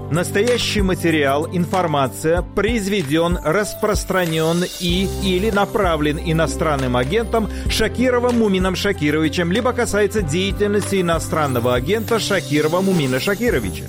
Настоящий материал, информация произведен, распространен или направлен иностранным агентом Шакировым Мумином Шакировичем, либо касается деятельности иностранного агента Шакирова Мумина Шакировича.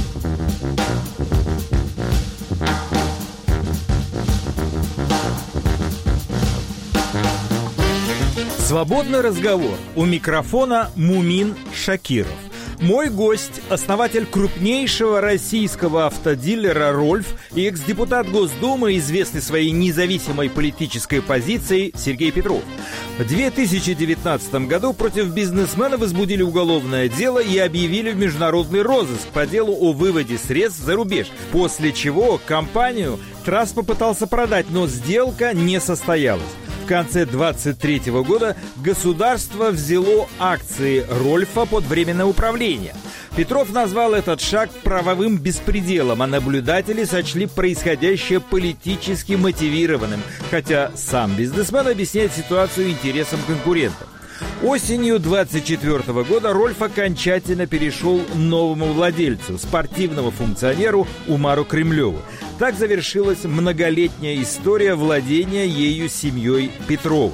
Свободный разговор. У микрофона Мумин Шакиров. Мой гость – основатель крупнейшего российского автодилера «Рольф» и экс-депутат Госдумы, известный своей независимой политической позицией Сергей Петров. В 2019 году против бизнесмена возбудили уголовное дело и объявили в международный розыск по делу о выводе средств за рубеж, после чего компанию Трасс попытался продать, но сделка не состоялась. В конце 2023 года государство взяло акции «Рольфа» под временное управление. Петров назвал этот шаг правовым беспределом, а наблюдатели сочли происходящее политически мотивированным, хотя сам бизнесмен объясняет ситуацию интересам конкурентов. Осенью 2024 года «Рольф» окончательно перешел новому владельцу, спортивному функционеру Умару Кремлеву. Так завершилась многолетняя история владения ею семьей Петрова.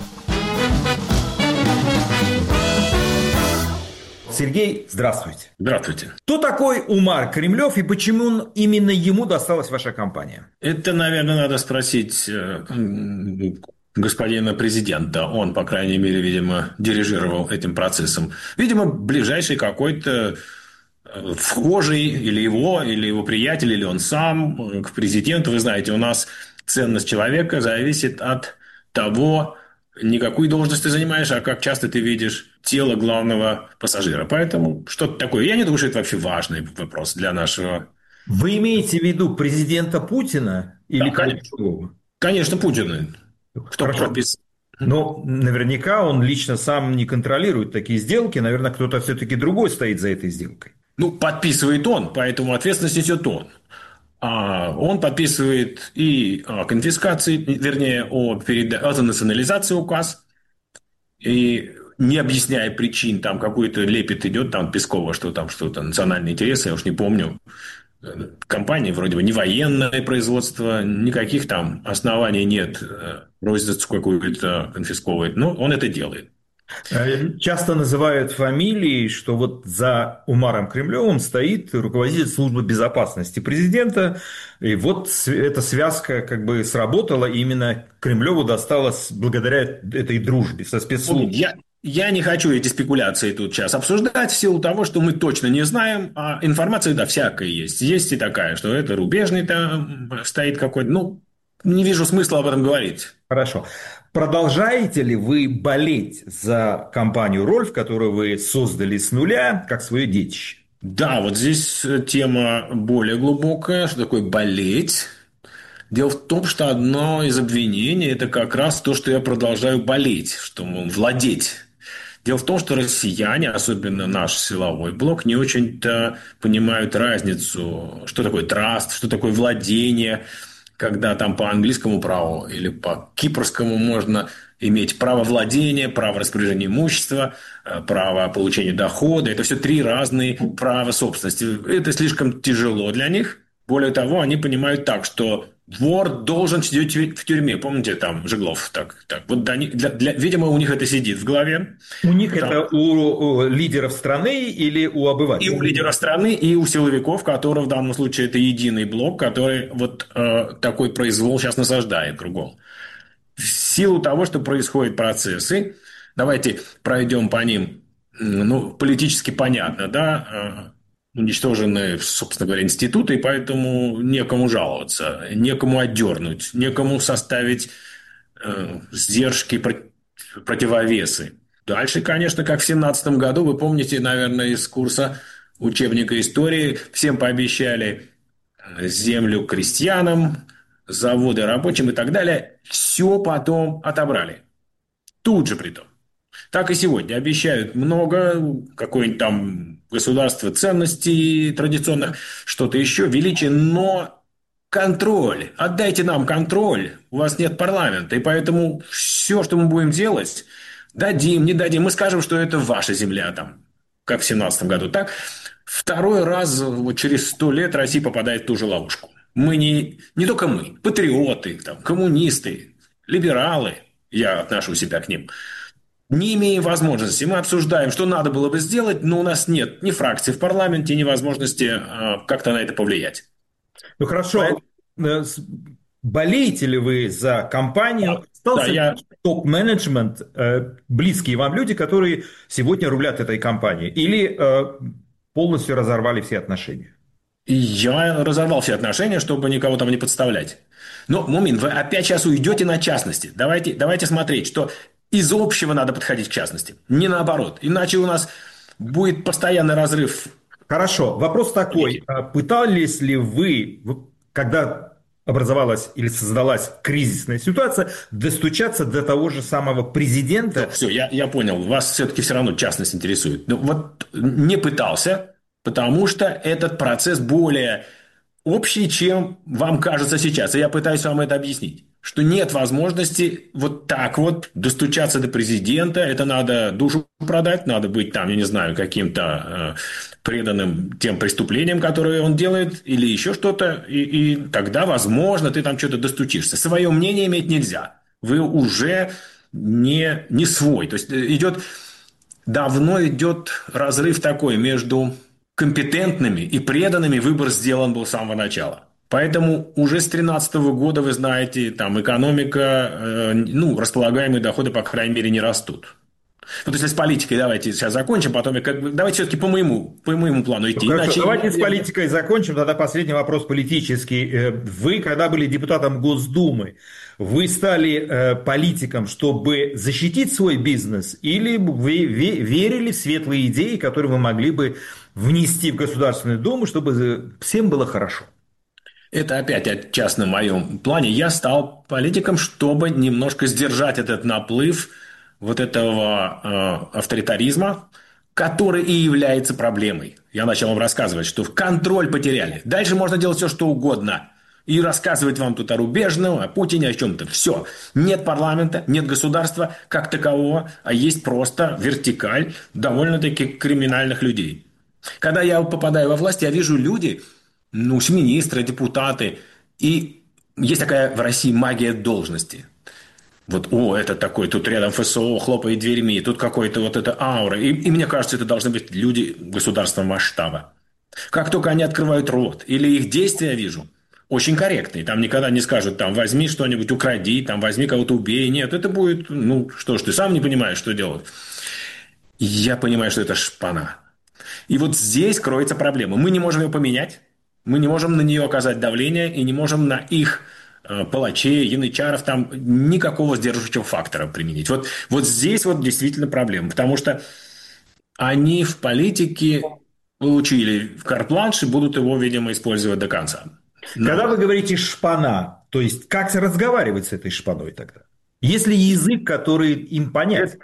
Сергей, здравствуйте. Здравствуйте. Кто такой Умар Кремлев и почему именно ему досталась ваша компания? Это, наверное, надо спросить господина президента. Он, по крайней мере, видимо, дирижировал этим процессом. Видимо, ближайший какой-то вхожий или его приятель, или он сам к президенту. Вы знаете, у нас ценность человека зависит от того, не какую должность ты занимаешь, а как часто ты видишь тело главного пассажира. Поэтому что-то такое. Я не думаю, что это вообще важный вопрос для нашего... Вы имеете в виду президента Путина или Да, кого-то другого? Конечно, Путина. Кто подписал? Но наверняка он лично сам не контролирует такие сделки. Наверное, кто-то все-таки другой стоит за этой сделкой. Подписывает он, поэтому ответственность несет он. Он подписывает и о конфискации, вернее, о национализации указ, и не объясняя причин, там какой-то лепет идет, там Пескова, что там что-то, национальные интересы, я уж не помню. Компания вроде бы не военное производство, никаких там оснований нет розницу какую-то конфисковывать, но он это делает. Часто называют фамилией, что вот за Умаром Кремлевым стоит руководитель службы безопасности президента, и вот эта связка как бы сработала, и именно Кремлеву досталось благодаря этой дружбе со спецслужбой. Я не хочу эти спекуляции тут сейчас обсуждать в силу того, что мы точно не знаем, а информация, да, всякая есть. Есть и такая, что это рубежный там стоит какой-то, не вижу смысла об этом говорить. Хорошо. Продолжаете ли вы болеть за компанию «Рольф», которую вы создали с нуля, как свое детище? Да, вот здесь тема более глубокая. Что такое болеть? Дело в том, что одно из обвинений – это как раз то, что я продолжаю болеть, что, мол, владеть. Дело в том, что россияне, особенно наш силовой блок, не очень-то понимают разницу, что такое траст, что такое владение, когда там по английскому праву или по кипрскому можно иметь право владения, право распоряжения имущества, право получения дохода. Это все три разные права собственности. Это слишком тяжело для них. Более того, они понимают так, что вор должен сидеть в тюрьме. Помните, там Жеглов? Вот видимо, у них это сидит в голове. У них там... это у лидеров страны или у обывателей? И у лидеров страны, и у силовиков, которые в данном случае это единый блок, который вот такой произвол сейчас насаждает кругом. В силу того, что происходят процессы, давайте пройдем по ним, политически понятно, да, уничтожены, собственно говоря, институты, и поэтому некому жаловаться, некому отдернуть, некому составить сдержки, противовесы. Дальше, конечно, как в 2017 году, вы помните, наверное, из курса учебника истории, всем пообещали землю крестьянам, заводы рабочим и так далее. Все потом отобрали. Тут же притом. Так и сегодня обещают много, какое-нибудь там государство ценностей традиционных, что-то еще, величие, но контроль. Отдайте нам контроль. У вас нет парламента, и поэтому все, что мы будем делать, дадим, не дадим. Мы скажем, что это ваша земля, там, как в 2017 году. Так Второй раз вот через 100 лет Россия попадает в ту же ловушку. Мы не только мы, патриоты, там, коммунисты, либералы, я отношу себя к ним, не имеем возможности. Мы обсуждаем, что надо было бы сделать, но у нас нет ни фракции в парламенте, ни возможности как-то на это повлиять. Ну хорошо, Поэтому, болеете ли вы за да, компанию? да, Остался ли я топ-менеджмент, близкие вам люди, которые сегодня рулят этой компанией? Или полностью разорвали все отношения? Я разорвал все отношения, чтобы никого там не подставлять. Но, Мумин, вы опять сейчас уйдете на частности. Давайте смотреть, что из общего надо подходить к частности. Не наоборот. Иначе у нас будет постоянный разрыв Хорошо, вопрос такой. политики. Пытались ли вы, когда образовалась или создалась кризисная ситуация, достучаться до того же самого президента? Все, я понял. Вас все-таки все равно частность интересует. Ну, вот не пытался, потому что этот процесс более общий, чем вам кажется сейчас. И я пытаюсь вам это объяснить. Что нет возможности вот так вот достучаться до президента. Это надо душу продать, надо быть там, я не знаю, каким-то преданным тем преступлениям, которые он делает, или еще что-то. И тогда, возможно, ты там что-то достучишься. Свое мнение иметь нельзя. Вы уже не свой. То есть давно идет разрыв такой между компетентными и преданными. Выбор сделан был с самого начала. Поэтому уже с 2013 года, вы знаете, там экономика, ну, располагаемые доходы, по крайней мере, не растут. Вот если с политикой давайте сейчас закончим, потом давайте все-таки по моему плану Ну, идти. хорошо, Иначе давайте с политикой закончим. Тогда последний вопрос политический. Вы, когда были депутатом Госдумы, вы стали политиком, чтобы защитить свой бизнес, или вы верили в светлые идеи, которые вы могли бы внести в Государственную Думу, чтобы всем было хорошо? это опять о частном моем плане. Я стал политиком, чтобы немножко сдержать этот наплыв вот этого авторитаризма, который и является проблемой. Я начал вам рассказывать, что контроль потеряли. Дальше можно делать все, что угодно. И рассказывать вам тут о Рубежном, о Путине, о чем-то. Все. Нет парламента, нет государства как такового, а есть просто вертикаль довольно-таки криминальных людей. Когда я попадаю во власть, я вижу люди, ну, с министры, депутаты, и есть такая в России магия должности. Вот, это такой, тут рядом ФСО хлопает дверьми, тут какой-то вот эта аура. И мне кажется, это должны быть люди государственного масштаба. Как только они открывают рот, или их действия вижу, очень корректные. Там никогда не скажут, там, возьми что-нибудь, укради, там, возьми кого-то, убей. Нет, это будет, ну, что ж, ты сам не понимаешь, что делать. И я понимаю, что это шпана. И вот здесь кроется проблема. Мы не можем ее поменять, мы не можем на нее оказать давление и не можем на их палачей, янычаров там никакого сдерживающего фактора применить. Вот здесь вот действительно проблема, потому что они в политике получили карт-бланш и будут его, видимо, использовать до конца. Когда Но вы говорите «шпана», то есть как разговаривать с этой шпаной тогда? Есть ли язык, который им понятен?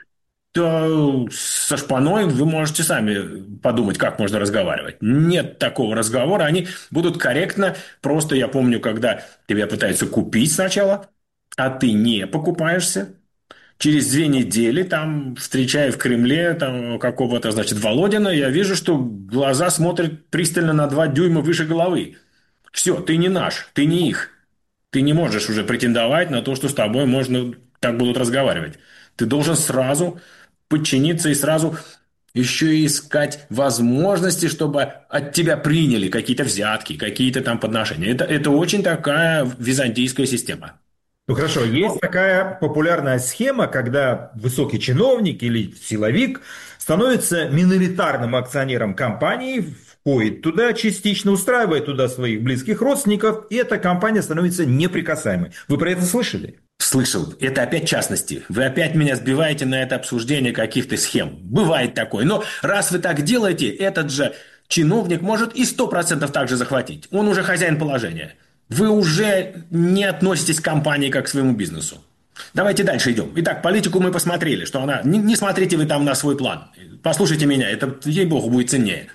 то со шпаной вы можете сами подумать, как можно разговаривать. Нет такого разговора, они будут корректно. Просто я помню, когда тебя пытаются купить сначала, а ты не покупаешься. Через 2 недели, там, встречая в Кремле там, какого-то, значит, Володина, я вижу, что глаза смотрят пристально на 2 дюйма выше головы. Все, ты не наш, ты не их. Ты не можешь уже претендовать на то, что с тобой можно так будут разговаривать. Ты должен сразу подчиниться и сразу еще и искать возможности, чтобы от тебя приняли какие-то взятки, какие-то там подношения. Это очень такая византийская система. Ну хорошо, есть такая популярная схема, когда высокий чиновник или силовик становится миноритарным акционером компании, входит туда частично, устраивает туда своих близких родственников, и эта компания становится неприкасаемой. Вы про это слышали? Слышал, это опять частности. Вы опять меня сбиваете на это обсуждение каких-то схем. Бывает такое. Но раз вы так делаете, этот же чиновник может и 100% так же захватить. Он уже хозяин положения. Вы уже не относитесь к компании как к своему бизнесу. Давайте дальше идем. Итак, политику мы посмотрели, что она... Не смотрите вы там на свой план. Послушайте меня, это, ей-богу, будет ценнее.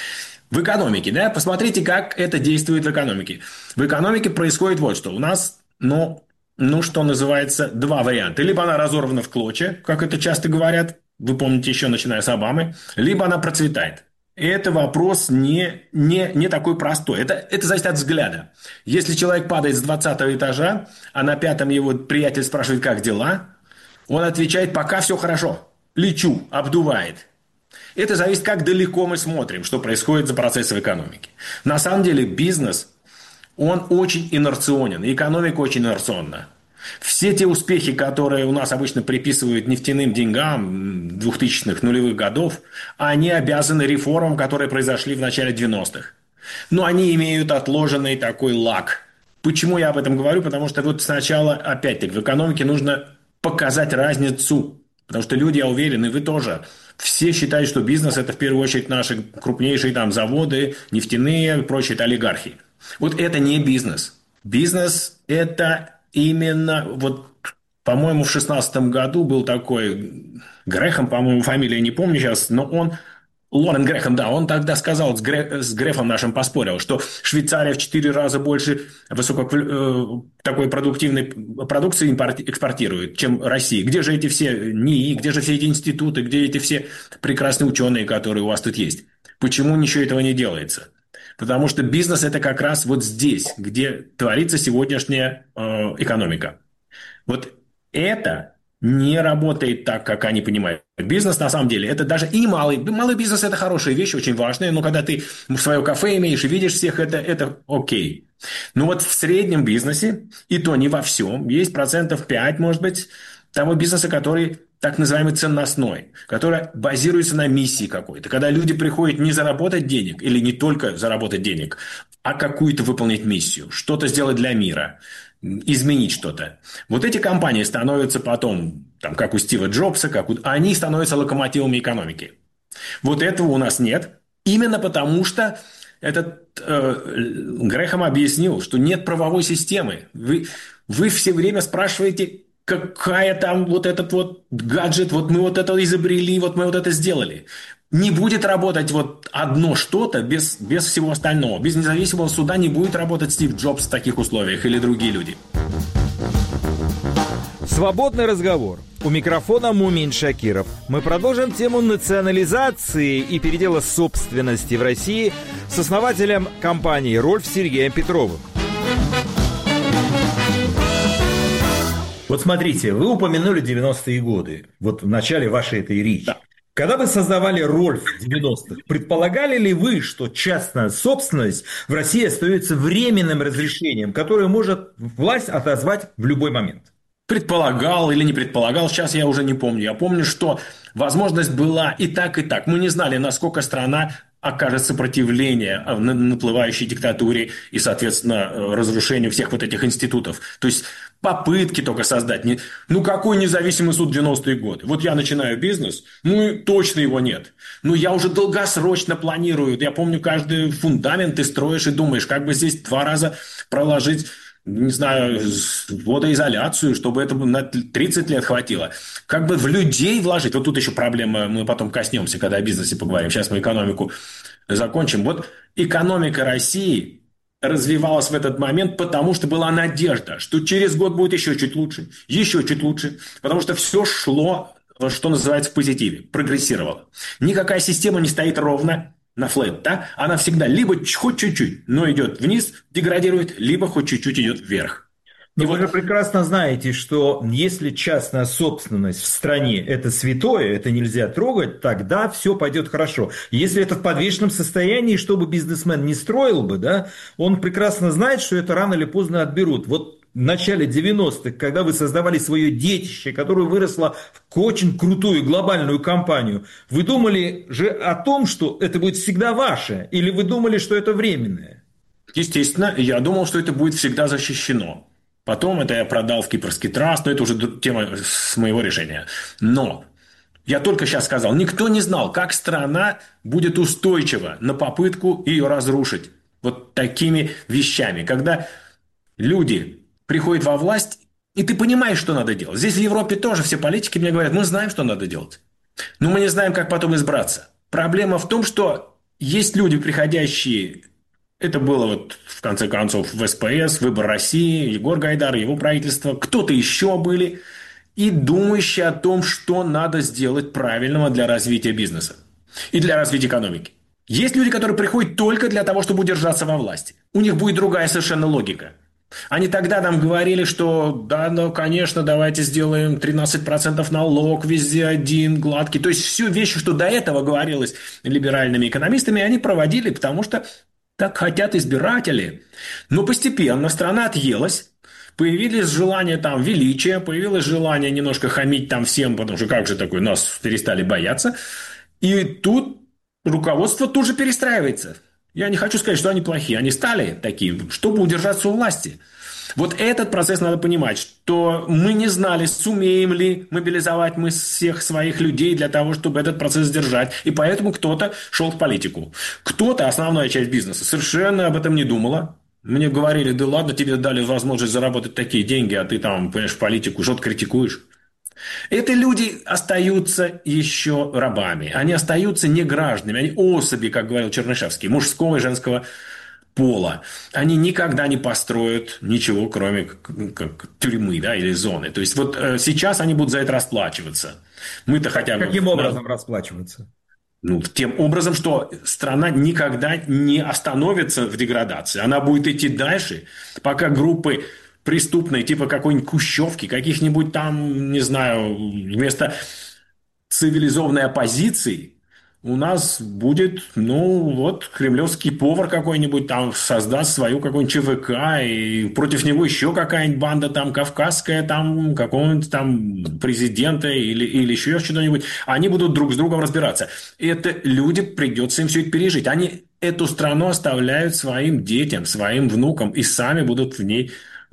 В экономике, да, посмотрите, как это действует в экономике. В экономике происходит вот что. У нас, что называется, два варианта. Либо она разорвана в клочья, как это часто говорят, вы помните еще, начиная с Обамы, либо она процветает. Это вопрос не такой простой. Это зависит от взгляда. Если человек падает с 20-го этажа, а на пятом его приятель спрашивает, как дела, он отвечает, пока все хорошо, лечу, обдувает. Это зависит, как далеко мы смотрим, что происходит за процессом экономики. На самом деле бизнес, он очень инерционен, и экономика очень инерционна. Все те успехи, которые у нас обычно приписывают нефтяным деньгам 2000-х, нулевых годов, они обязаны реформам, которые произошли в начале 90-х. Но они имеют отложенный такой лаг. Почему я об этом говорю? Потому что вот сначала, опять-таки, в экономике нужно показать разницу. Потому что люди, я уверен, и вы тоже, все считают, что бизнес – это в первую очередь наши крупнейшие там заводы, нефтяные и прочие, это олигархи. Вот это не бизнес. Бизнес – это именно, вот, по-моему, в 2016 году был такой Грэхэм, по-моему, фамилия не помню сейчас, но он, Лорен Грэхэм, да, он тогда сказал, с Грефом нашим поспорил, что Швейцария в 4 раза больше такой продуктивной продукции экспортирует, чем Россия. Где же эти все НИИ, где же все эти институты, где эти все прекрасные ученые, которые у вас тут есть? Почему ничего этого не делается? Потому что бизнес – это как раз вот здесь, где творится сегодняшняя экономика. Вот это не работает так, как они понимают. Бизнес, на самом деле, это даже и малый бизнес – это хорошая вещь, очень важная, но когда ты свое кафе имеешь и видишь всех, это окей. Но вот в среднем бизнесе, и то не во всем, есть 5%, может быть, того бизнеса, который так называемый ценностной, который базируется на миссии какой-то. Когда люди приходят не заработать денег или не только заработать денег, а какую-то выполнить миссию, что-то сделать для мира, изменить что-то. Вот эти компании становятся потом, там, как у Стива Джобса, они становятся локомотивами экономики. Вот этого у нас нет. Именно потому, что этот Грэхэм объяснил, что нет правовой системы. Вы все время спрашиваете, какая там вот этот вот гаджет, вот мы вот это изобрели, вот мы вот это сделали. Не будет работать вот одно что-то без всего остального. Без независимого суда не будет работать Стив Джобс в таких условиях или другие люди. Свободный разговор. У микрофона Мумин Шакиров. Мы продолжим тему национализации и передела собственности в России с основателем компании «Рольф» Сергеем Петровым. Вот смотрите, вы упомянули 90-е годы, вот в начале вашей этой речи. Да. Когда вы создавали «Рольф» в 90-х, предполагали ли вы, что частная собственность в России остается временным разрешением, которое может власть отозвать в любой момент? Предполагал или не предполагал, сейчас я уже не помню. Я помню, что возможность была и так, и так. Мы не знали, насколько страна окажет сопротивление наплывающей диктатуре и, соответственно, разрушению всех вот этих институтов. То есть попытки только создать. Ну, какой независимый суд в 90-е годы? Вот я начинаю бизнес, ну, точно его нет. Но я уже долгосрочно планирую. Я помню, каждый фундамент ты строишь и думаешь, как бы здесь 2 раза проложить, не знаю, водоизоляцию, чтобы это на 30 лет хватило. Как бы в людей вложить. Вот тут еще проблема, мы потом коснемся, когда о бизнесе поговорим. Сейчас мы экономику закончим. Вот экономика России развивалась в этот момент, потому что была надежда, что через год будет еще чуть лучше, потому что все шло, что называется, в позитиве, прогрессировало. Никакая система не стоит ровно на флэт, да? Она всегда либо хоть чуть-чуть, но идет вниз, деградирует, либо хоть чуть-чуть идет вверх. Но вы же прекрасно знаете, что если частная собственность в стране – это святое, это нельзя трогать, тогда все пойдет хорошо. Если это в подвешенном состоянии, что бы бизнесмен не строил бы, да, он прекрасно знает, что это рано или поздно отберут. Вот в начале 90-х, когда вы создавали свое детище, которое выросло в очень крутую глобальную компанию, вы думали же о том, что это будет всегда ваше, или вы думали, что это временное? Естественно, я думал, что это будет всегда защищено. Потом это я продал в Кипрский траст, но это уже тема с моего решения. Но я только сейчас сказал, никто не знал, как страна будет устойчива на попытку ее разрушить вот такими вещами. Когда люди приходят во власть, и ты понимаешь, что надо делать. Здесь в Европе тоже все политики мне говорят, мы знаем, что надо делать. Но мы не знаем, как потом избраться. Проблема в том, что есть люди, приходящие... Это было вот в конце концов в СПС, выбор России, Егор Гайдар, его правительство, кто-то еще были, и думающие о том, что надо сделать правильного для развития бизнеса и для развития экономики. Есть люди, которые приходят только для того, чтобы удержаться во власти. У них будет другая совершенно логика. Они тогда нам говорили, что да, ну, конечно, давайте сделаем 13% налог, везде один, гладкий. То есть, все вещи, что до этого говорилось либеральными экономистами, они проводили, потому что так хотят избиратели. Но постепенно страна отъелась. Появились желания там величия, появилось желание немножко хамить там всем, потому что как же такое, нас перестали бояться. И тут руководство тоже перестраивается. Я не хочу сказать, что они плохие. Они стали такие, чтобы удержаться у власти. Вот этот процесс надо понимать, что мы не знали, сумеем ли мобилизовать мы всех своих людей для того, чтобы этот процесс сдержать. И поэтому кто-то шел в политику. Кто-то, основная часть бизнеса, совершенно об этом не думала. Мне говорили, да ладно, тебе дали возможность заработать такие деньги, а ты там, понимаешь, в политику что-то критикуешь. Эти люди остаются еще рабами. Они остаются не гражданами. Они особи, как говорил Чернышевский, мужского и женского пола. Они никогда не построят ничего, кроме как тюрьмы, да, или зоны. То есть вот сейчас они будут за это расплачиваться. Мы-то хотя бы... Каким образом расплачиваться? Ну, тем образом, что страна никогда не остановится в деградации. Она будет идти дальше, пока группы преступные, типа какой-нибудь Кущевки, каких-нибудь там, не знаю, вместо цивилизованной оппозиции у нас будет, ну, вот, кремлевский повар какой-нибудь там создаст свою какую-нибудь ЧВК, и против него еще какая-нибудь банда там кавказская, там, какого-нибудь там президента или еще что-нибудь. Они будут друг с другом разбираться. Это люди, придется им все это пережить. Они эту страну оставляют своим детям, своим внукам, и сами будут в ней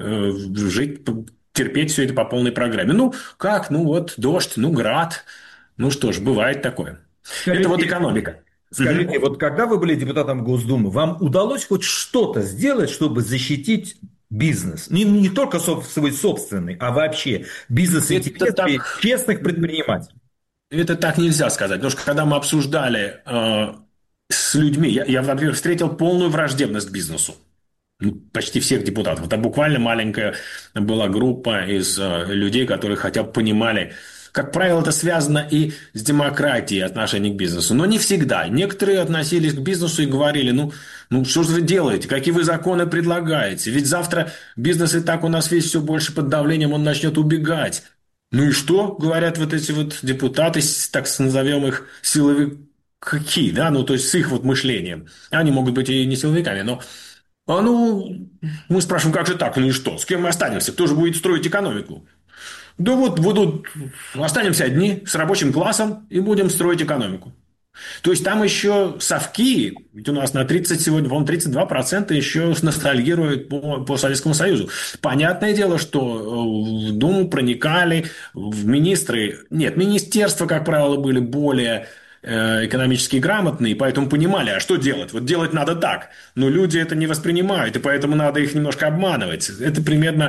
жить, терпеть все это по полной программе. Ну, как? Ну, вот дождь, ну, град. Ну что ж, бывает такое. Это вот экономика. Скажите, вот когда вы были депутатом Госдумы, вам удалось хоть что-то сделать, чтобы защитить бизнес? Не только свой собственный, а вообще бизнес-интересы честных предпринимателей. Это так нельзя сказать. Потому что когда мы обсуждали с людьми, я, во-первых, встретил полную враждебность к бизнесу. Ну, почти всех депутатов. Это буквально маленькая была группа из людей, которые хотя бы понимали. Как правило, это связано и с демократией отношения к бизнесу. Но не всегда. Некоторые относились к бизнесу и говорили, ну что же вы делаете, какие вы законы предлагаете? Ведь завтра бизнес и так у нас весь все больше под давлением, он начнет убегать. Ну и что, говорят вот эти вот депутаты, так назовем их силовики, да, ну то есть с их вот мышлением. Они могут быть и не силовиками, но... мы спрашиваем, как же так, ну и что, с кем мы останемся, кто же будет строить экономику? Да вот будут, останемся одни с рабочим классом и будем строить экономику. То есть там еще совки, ведь у нас на 30 сегодня, по-моему, 32% еще ностальгируют по Советскому Союзу. Понятное дело, что в Думу проникали, в министры, нет, министерства, как правило, были более экономически грамотные, поэтому понимали, а что делать? Вот делать надо так. Но люди это не воспринимают, и поэтому надо их немножко обманывать. Это примерно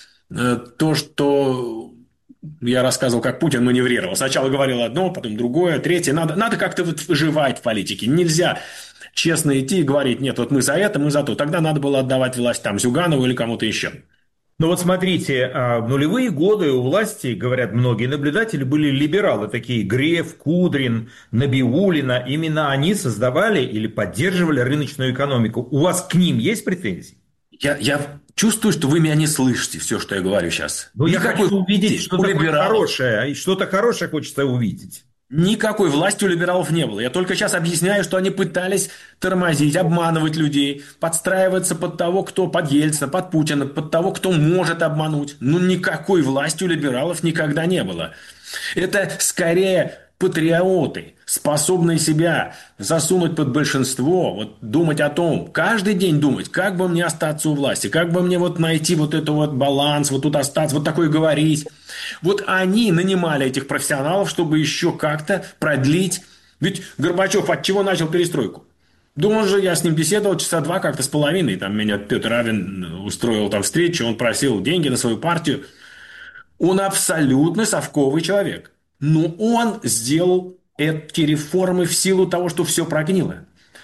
то, что я рассказывал, как Путин маневрировал. Сначала говорил одно, потом другое, третье. Надо как-то вот выживать в политике. Нельзя честно идти и говорить, нет, вот мы за это, мы за то. Тогда надо было отдавать власть там Зюганову или кому-то еще. Ну вот смотрите, в нулевые годы у власти, говорят многие наблюдатели, были либералы, такие Греф, Кудрин, Набиуллина. Именно они создавали или поддерживали рыночную экономику. У вас к ним есть претензии? Я чувствую, что вы меня не слышите, все, что я говорю сейчас. Но я хочу увидеть что-то хорошее, и что-то хорошее хочется увидеть. Никакой власти у либералов не было. Я только сейчас объясняю, что они пытались тормозить, обманывать людей, подстраиваться под того, кто под Ельцина, под Путина, под того, кто может обмануть. Ну, никакой власти у либералов никогда не было. Это скорее патриоты, способные себя засунуть под большинство, вот думать о том, каждый день думать, как бы мне остаться у власти, как бы мне вот найти вот этот вот баланс, вот тут остаться, вот такое говорить. Вот они нанимали этих профессионалов, чтобы еще как-то продлить. Ведь Горбачев от чего начал перестройку? Да он же, я с ним беседовал часа два как-то с половиной, там меня Петр Равин устроил там встречу, он просил деньги на свою партию. Он абсолютно совковый человек. Но он сделал эти реформы в силу того, что все прогнило.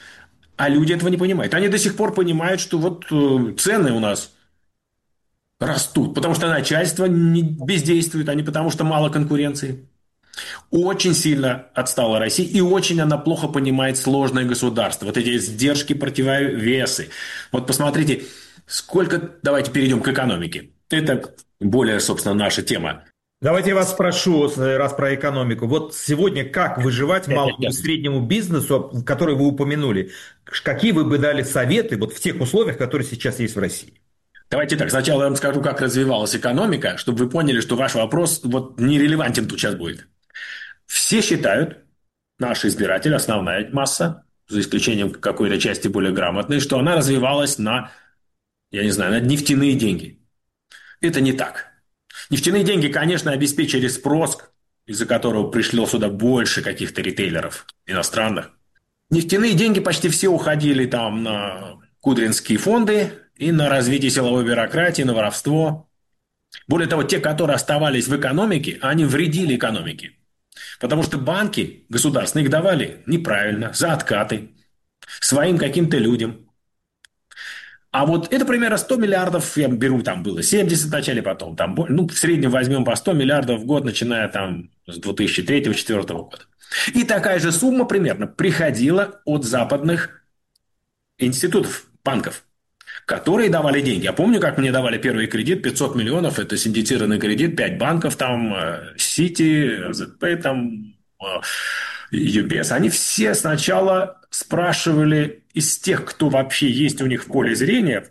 А люди этого не понимают. Они до сих пор понимают, что вот цены у нас растут, потому что начальство бездействует, а не потому что мало конкуренции. Очень сильно отстала Россия, и очень она плохо понимает сложное государство. Вот эти сдержки, противовесы. Вот посмотрите, сколько... Давайте перейдем к экономике. Это более, собственно, наша тема. Давайте я вас спрошу, раз про экономику. Вот сегодня как выживать малому и среднему бизнесу, который вы упомянули? Какие вы бы дали советы вот в тех условиях, которые сейчас есть в России? Давайте так, сначала я вам скажу, как развивалась экономика, чтобы вы поняли, что ваш вопрос вот нерелевантен тут сейчас будет. Все считают, наши избиратели, основная масса, за исключением какой-то части более грамотной, что она развивалась на, я не знаю, на нефтяные деньги. Это не так. Нефтяные деньги, конечно, обеспечили спрос, из-за которого пришло сюда больше каких-то ритейлеров иностранных. Нефтяные деньги почти все уходили там на кудринские фонды и на развитие силовой бюрократии, на воровство. Более того, те, которые оставались в экономике, они вредили экономике. Потому что банки государственные их давали неправильно, за откаты, своим каким-то людям. А вот это примерно 100 миллиардов, я беру, там было 70 в начале, потом там, ну, в среднем возьмем по 100 миллиардов в год, начиная там с 2003-2004 года. И такая же сумма примерно приходила от западных институтов, банков, которые давали деньги. Я помню, как мне давали первый кредит, 500 миллионов, это синдицированный кредит, 5 банков, там, Citi, ZP, там, UBS. Они все сначала спрашивали из тех, кто вообще есть у них в поле зрения,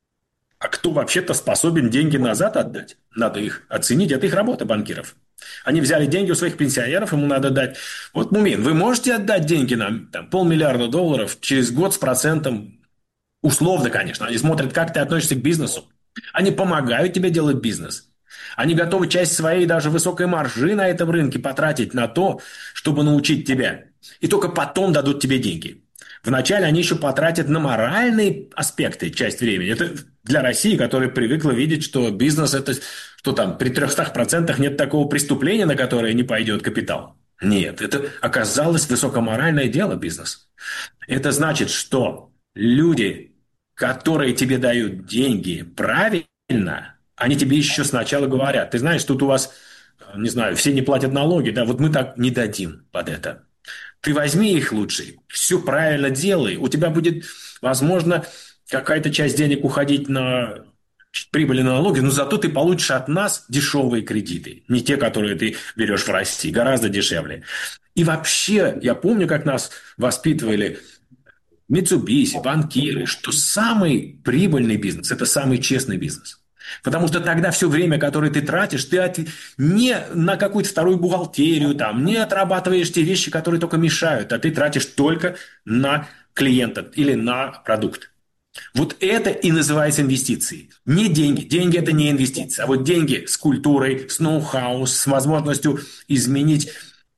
а кто вообще-то способен деньги назад отдать. Надо их оценить, это их работа банкиров. Они взяли деньги у своих пенсионеров, ему надо дать. Вот, Мумин, вы можете отдать деньги нам, там, $500 миллиарда через год с процентом. Условно, конечно. Они смотрят, как ты относишься к бизнесу. Они помогают тебе делать бизнес. Они готовы часть своей даже высокой маржи на этом рынке потратить на то, чтобы научить тебя. И только потом дадут тебе деньги. Вначале они еще потратят на моральные аспекты часть времени. Это для России, которая привыкла видеть, что бизнес это, что там, при 300% нет такого преступления, на которое не пойдет капитал. Нет, это оказалось высокоморальное дело бизнес. Это значит, что люди, которые тебе дают деньги правильно, они тебе еще сначала говорят, ты знаешь, тут у вас, не знаю, все не платят налоги, да, вот мы так не дадим под это. Ты возьми их лучше, все правильно делай, у тебя будет, возможно, какая-то часть денег уходить на прибыли на налоги, но зато ты получишь от нас дешевые кредиты, не те, которые ты берешь в России, гораздо дешевле. И вообще, я помню, как нас воспитывали Mitsubishi, банкиры, что самый прибыльный бизнес – это самый честный бизнес. Потому что тогда все время, которое ты тратишь, ты не на какую-то вторую бухгалтерию, там, не отрабатываешь те вещи, которые только мешают, а ты тратишь только на клиента или на продукт. Вот это и называется инвестицией. Не деньги. Деньги – это не инвестиции. А вот деньги с культурой, с ноу-хау, с возможностью изменить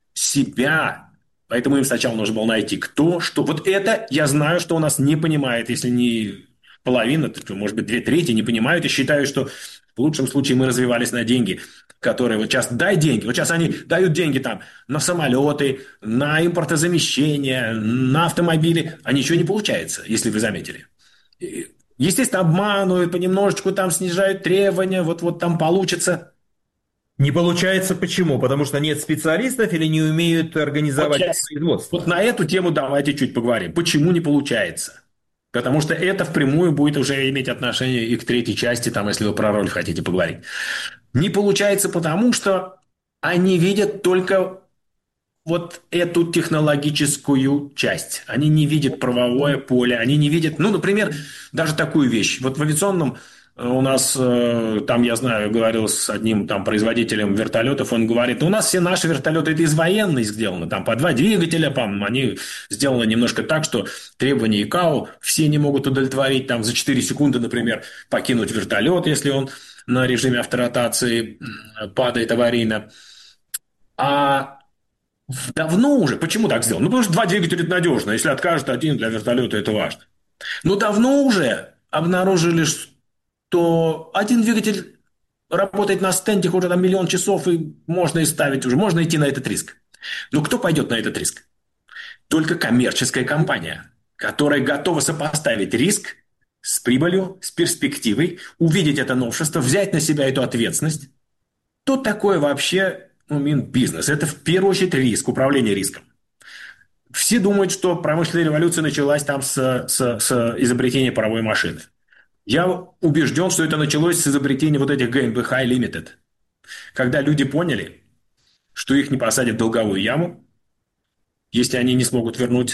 себя. Поэтому им сначала нужно было найти кто, что. Вот это я знаю, что у нас не понимает, если не половина, то, может быть, 2/3 не понимают и считают, что в лучшем случае мы развивались на деньги, которые вот сейчас дай деньги. Вот сейчас они дают деньги там на самолеты, на импортозамещение, на автомобили, а ничего не получается, если вы заметили. Естественно, обманывают, понемножечку там снижают требования, вот там получится. Не получается почему? Потому что нет специалистов или не умеют организовать производство? Вот на эту тему давайте чуть поговорим. Почему не получается? Потому что это впрямую будет уже иметь отношение и к третьей части, там, если вы про роль хотите поговорить. Не получается потому, что они видят только вот эту технологическую часть. Они не видят правовое поле, они не видят, ну, например, даже такую вещь. Вот в авиационном у нас, там, я знаю, говорил с одним там производителем вертолетов, он говорит, у нас все наши вертолеты это из военной сделаны, там по 2 двигателя, они сделаны немножко так, что требования ИКАО все не могут удовлетворить, там за 4 секунды, например, покинуть вертолет, если он на режиме авторотации падает аварийно. А давно уже, почему так сделано? Ну, потому что 2 двигателя это надежно, если откажет один для вертолета, это важно. Но давно уже обнаружили, что один двигатель работает на стенде уже там 1 000 000 часов, и можно и ставить уже, можно идти на этот риск. Но кто пойдет на этот риск? Только коммерческая компания, которая готова сопоставить риск с прибылью, с перспективой, увидеть это новшество, взять на себя эту ответственность. Тут такое вообще бизнес. Это в первую очередь риск, управление риском. Все думают, что промышленная революция началась там с изобретения паровой машины. Я убежден, что это началось с изобретения вот этих GmbH Limited. Когда люди поняли, что их не посадят в долговую яму, если они не смогут вернуть.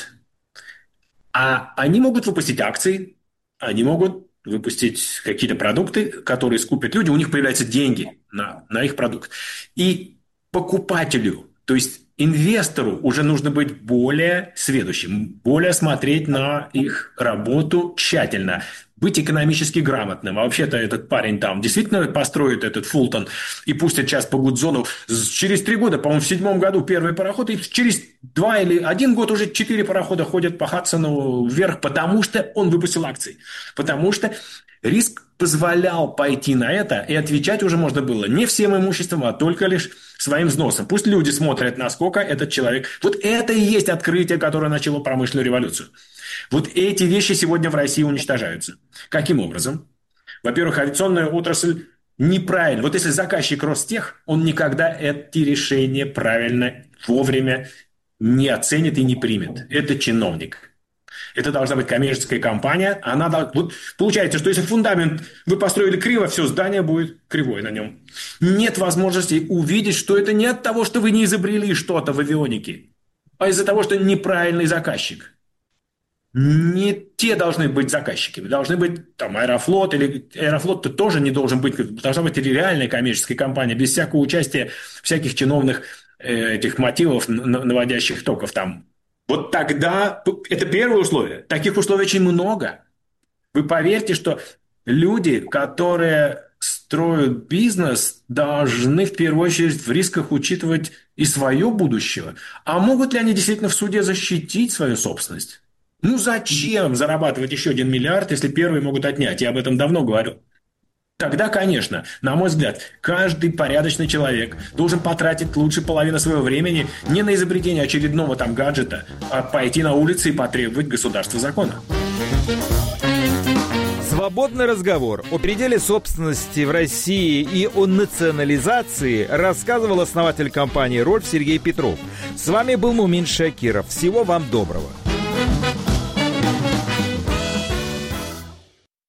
А они могут выпустить акции, они могут выпустить какие-то продукты, которые скупят люди, у них появляются деньги на их продукт. И покупателю, то есть инвестору, уже нужно быть более сведущим, более смотреть на их работу тщательно, быть экономически грамотным. А вообще-то этот парень там действительно построит этот Фултон и пустит сейчас по Гудзону. Через 3 года, по-моему, в 2007 году первый пароход, и через 2 или 1 год уже 4 парохода ходят по Хадсону вверх, потому что он выпустил акции. Потому что риск позволял пойти на это, и отвечать уже можно было не всем имуществом, а только лишь своим взносом. Пусть люди смотрят, насколько этот человек... Вот это и есть открытие, которое начало промышленную революцию. Вот эти вещи сегодня в России уничтожаются. Каким образом? Во-первых, авиационная отрасль неправильно. Вот если заказчик Ростех, он никогда эти решения правильно, вовремя не оценит и не примет. Это чиновник. Это должна быть коммерческая компания. Вот получается, что если фундамент вы построили криво, все, здание будет кривое на нем. Нет возможности увидеть, что это не от того, что вы не изобрели что-то в авионике, а из-за того, что неправильный заказчик. Не те должны быть заказчиками. Должны быть там Аэрофлот, или Аэрофлот-то тоже не должен быть. Должна быть реальная коммерческая компания, без всякого участия всяких чиновных этих мотивов, наводящих токов там. Вот тогда, это первое условие. Таких условий очень много. Вы поверьте, что люди, которые строят бизнес, должны в первую очередь в рисках учитывать и свое будущее. А могут ли они действительно в суде защитить свою собственность? Ну зачем зарабатывать еще 1 миллиард, если первые могут отнять? Я об этом давно говорю. Тогда, конечно, на мой взгляд, каждый порядочный человек должен потратить лучше половину своего времени не на изобретение очередного там гаджета, а пойти на улицы и потребовать государства закона. Свободный разговор о пределе собственности в России и о национализации рассказывал основатель компании «Рольф» Сергей Петров. С вами был Мумин Шакиров. Всего вам доброго.